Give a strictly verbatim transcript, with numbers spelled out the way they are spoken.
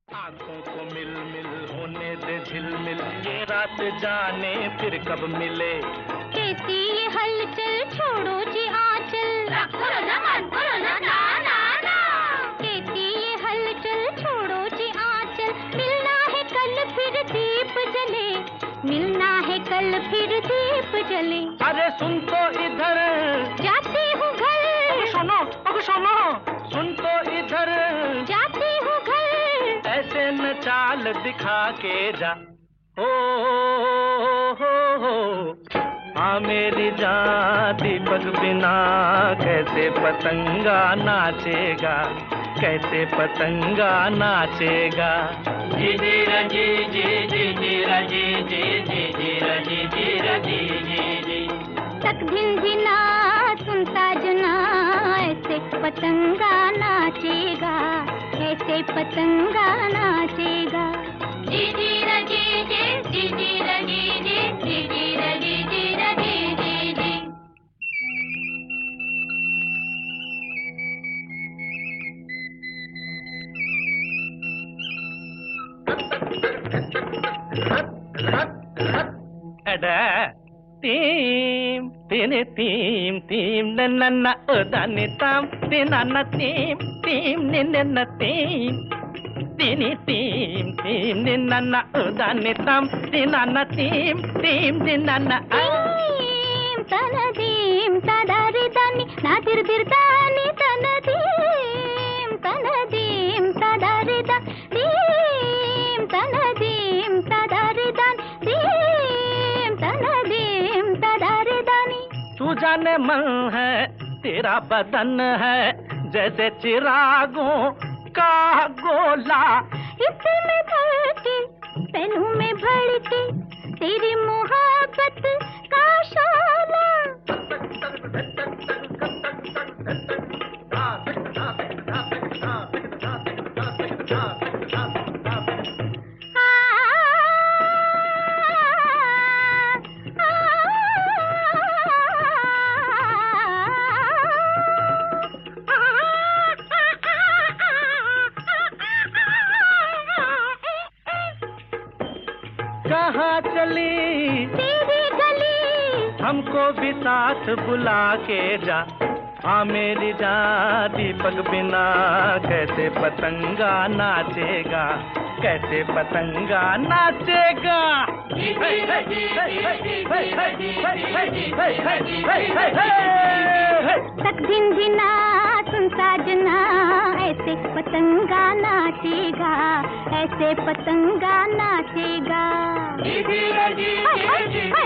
आंखों को मिल मिल होने दे झिलमिल, ये रात जाने फिर कब मिले। कैसी ये हलचल छोड़ो जी आंचल, करो ना मन करो ना ना ना ना। कैसी ये हलचल छोड़ो जी आंचल, मिलना है कल फिर दीप जले, मिलना है कल फिर दीप जले। अरे सुन तो इधर, जाती हूँ घर। अब सुनो अब सुनो, सुन तो इधर, जाती हूँ घर। ऐसे न चाल दिखा के जा, हो हो हो। हाँ मेरी जान दीपक बिना कैसे पतंगा नाचेगा, कैसे पतंगा नाचेगा। जी जी रजी जी जी जी रजी जी जी जी रजी जी रजी जी जी। तक झिनझिना सुनता जना, ऐसे पतंगा नाचेगा, ऐसे पतंगा नाचेगा। जी जी रजी जी जी जी रजी जी जी जी रजी जी रजी जी जी। अडा तीम तीने तीम तीम नन्ना उदाने ताम तीनाना तीम तीम निन्ना तीम तीनी तीम तीम निन्ना उदाने ताम तीनाना तीम तीम निन्ना तीम तनदीम तदारिदानी नादिरदिरदानी तनदीम तनदीम तदारिदा दीम तनदीम तदारिदान दीम तनदीम तदारिदानी। तू जाने मन है तेरा बदन है जैसे चिरागों का गोला, इसमें भड़के पहलू में भड़के तेरी मोहब्बत का शोला। कहाँ चली तेरी गली, हमको भी साथ बुला के जा। हाँ मेरी जान दीपक बिना कैसे पतंगा नाचेगा, कैसे पतंगा नाचेगा। तक झिनझिना सुनता जना, ऐसे पतंगा नाचेगा, ऐसे पतंगा नाचेगा।